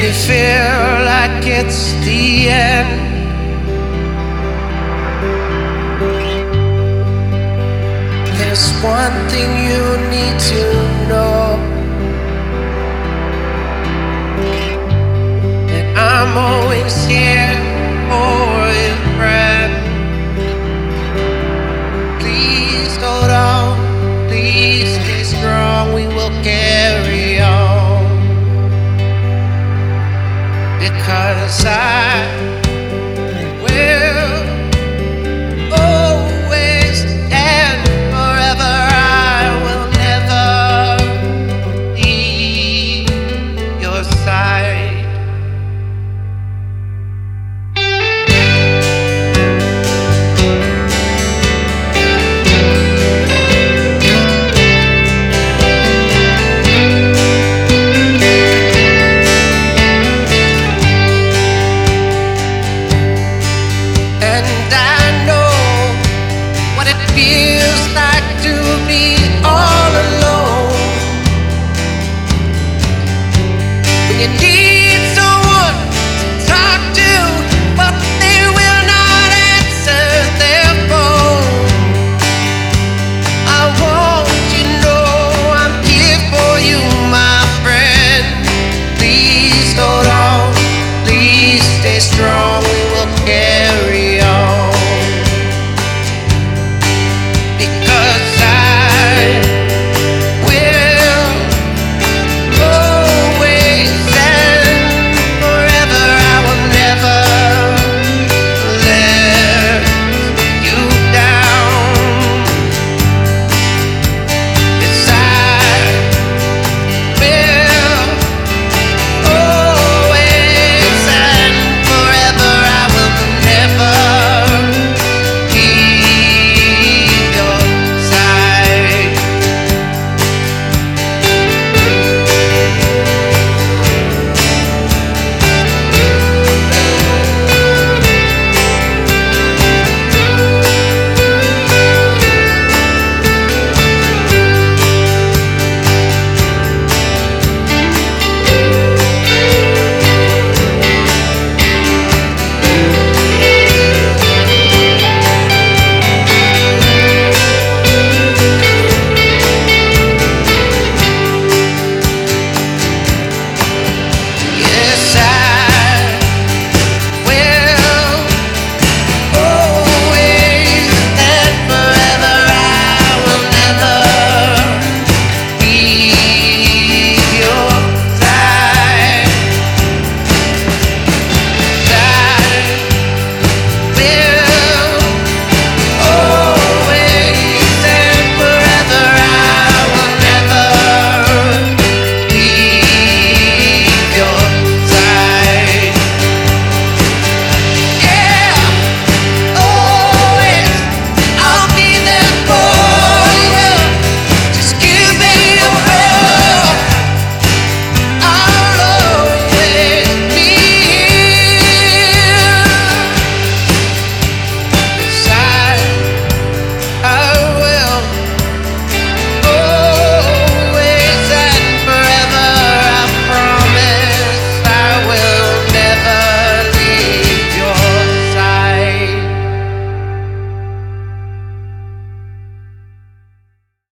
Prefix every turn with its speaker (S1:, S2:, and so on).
S1: you feel like it's the end? There's one thing you need to know, that I'm always here for you, friend. Please hold on, please stay strong, we will carry on. Because I will always and forever, I will never leave your side. And I know what it feels like to be all alone when you need